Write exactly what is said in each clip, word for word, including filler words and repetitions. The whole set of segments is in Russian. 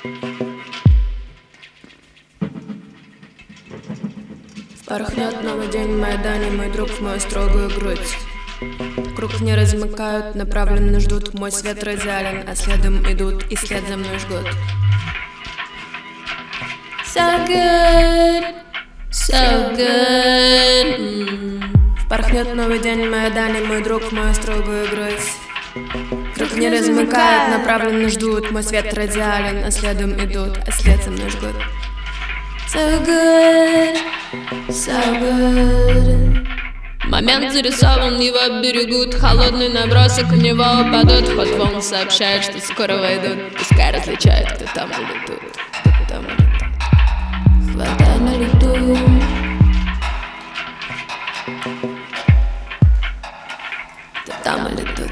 Порхнет новый день в Майдане, мой друг в мою строгую грудь. Круг не размыкают, направленно ждут. Мой свет радиален, а следом идут и след за мной жгут. So good, so good. mm. Впорхнет новый день в Майдане, мой друг в мою строгую грудь. Круг не размыкают, направленно ждут. Мой свет радиален, а следом идут, а след за мной жгут. So good, so good. Момент зарисован, его берегут. Холодный набросок, в него упадут. Ход волн сообщает, что скоро войдут. Пускай различают, кто там или тут, кто там или тут. Хватай на лету. Кто там или тут.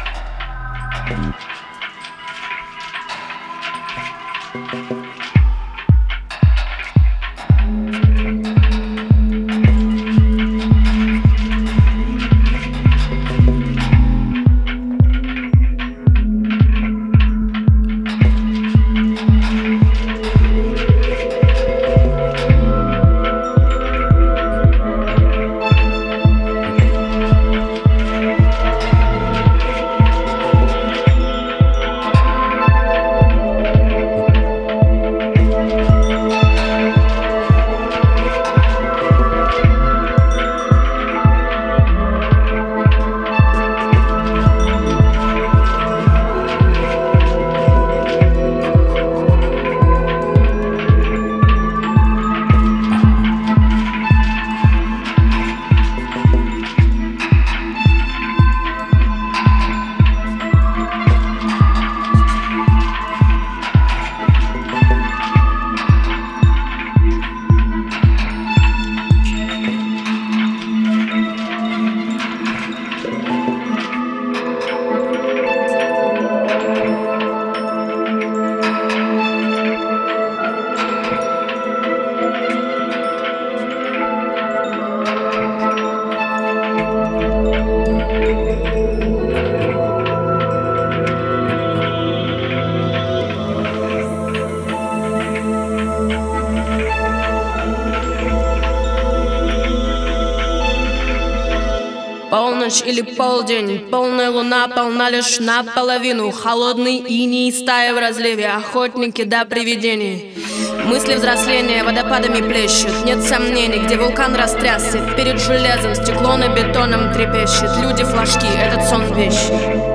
Полночь или полдень, полная луна полна лишь наполовину. Холодный иней, стая в разливе, охотники до привидений. Мысли взросления водопадами плещут, нет сомнений, где вулкан растрясся. Перед железом стекло на бетоном трепещет. Люди флажки, этот сон вещи.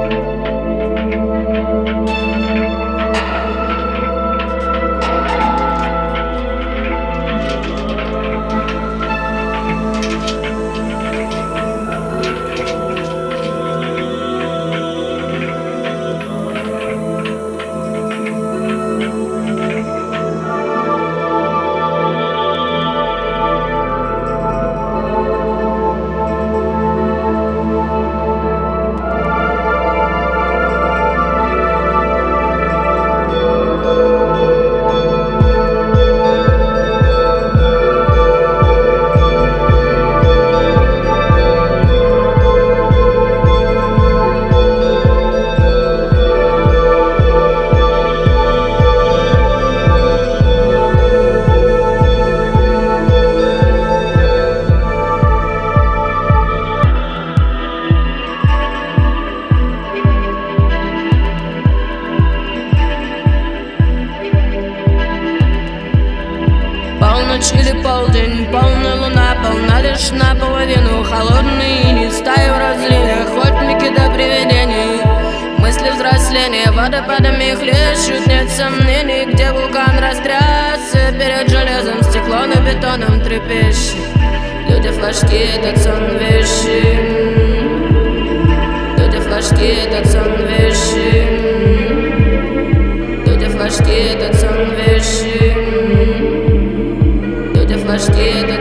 Полночь или полдень, полная луна полна лишь наполовину. Холодный иней, стаи в разливе, охотники до привидений. Мысли взросления водопадами хлещут, нет сомнений, где вулкан растрясся. Перед железом стекло на бетоном трепещет. Люди флажки, этот сон вещи. Люди флажки, этот сон вещи. Люди флажки, этот сон вещи. Флажки,